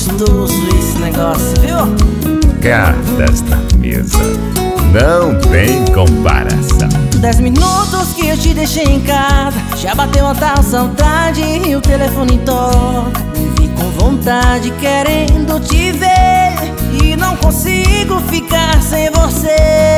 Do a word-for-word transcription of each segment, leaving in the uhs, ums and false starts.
gostoso esse negócio, viu? Cartas na mesa, não tem comparação. Dez minutos que eu te deixei em casa, já bateu uma tal saudade e o telefone toca. Me vi com vontade, querendo te ver, e não consigo ficar sem você.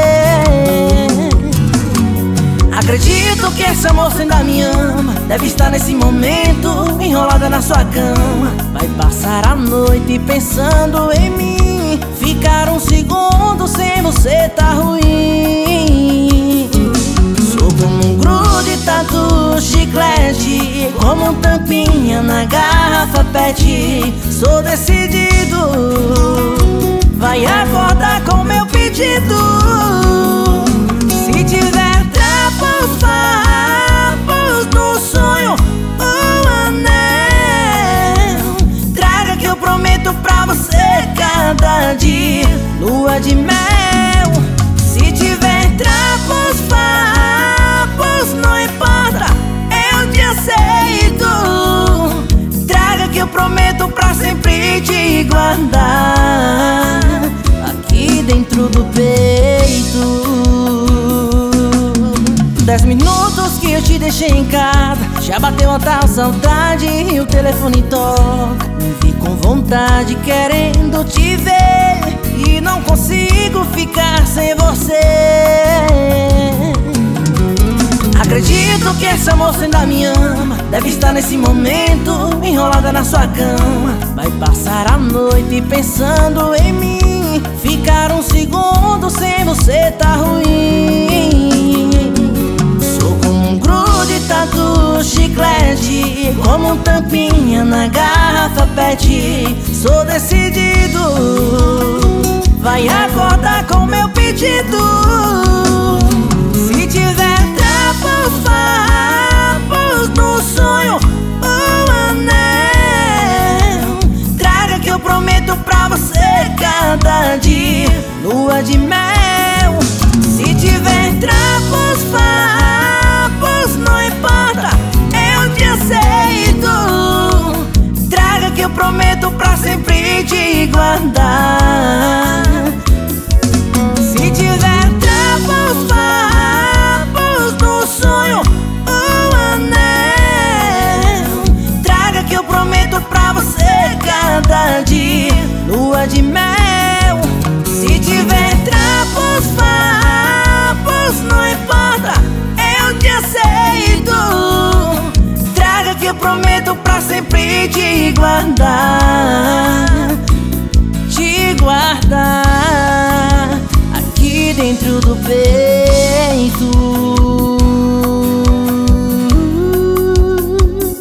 Acredito que essa moça ainda me ama, deve estar nesse momento enrolada na sua cama. Vai passar a noite pensando em mim, ficar um segundo sem você tá ruim. Sou como um grude, tatu, chiclete, como um tampinha na garrafa pet. Sou decidido, vai acordar com meu pedido. Se tiver trapos, farrapos no sonho ou anel, traga que eu prometo pra você cada dia lua de mel. Se tiver trapos, farrapos, não importa, eu te aceito. Traga que eu prometo pra sempre te guardar aqui dentro do peito. Dez minutos que eu te deixei em casa, já bateu uma tal saudade e o telefone toca. Me vi com vontade, querendo te ver, e não consigo ficar sem você. Acredito que essa moça ainda me ama, deve estar nesse momento enrolada na sua cama. Vai passar a noite pensando em mim, ficar um segundo sem você tá ruim. Sou como um grude, tatu, chiclete, como um tampinha na garrafa pet. Sou decidido, vai acordar com meu pedido. Se tiver trapos, farrapos no sonho ou anel, traga que eu prometo pra você cada dia lua de mel. Se tiver trapos, farrapos, não importa, eu te aceito. Traga que eu prometo pra sempre te guardar. Se tiver trapos, farrapos no sonho ou anel, traga que eu prometo pra você cada dia lua de mel. Se tiver trapos, farrapos, não importa, eu te aceito. Traga que eu prometo pra sempre te guardar, te guardar aqui dentro do peito.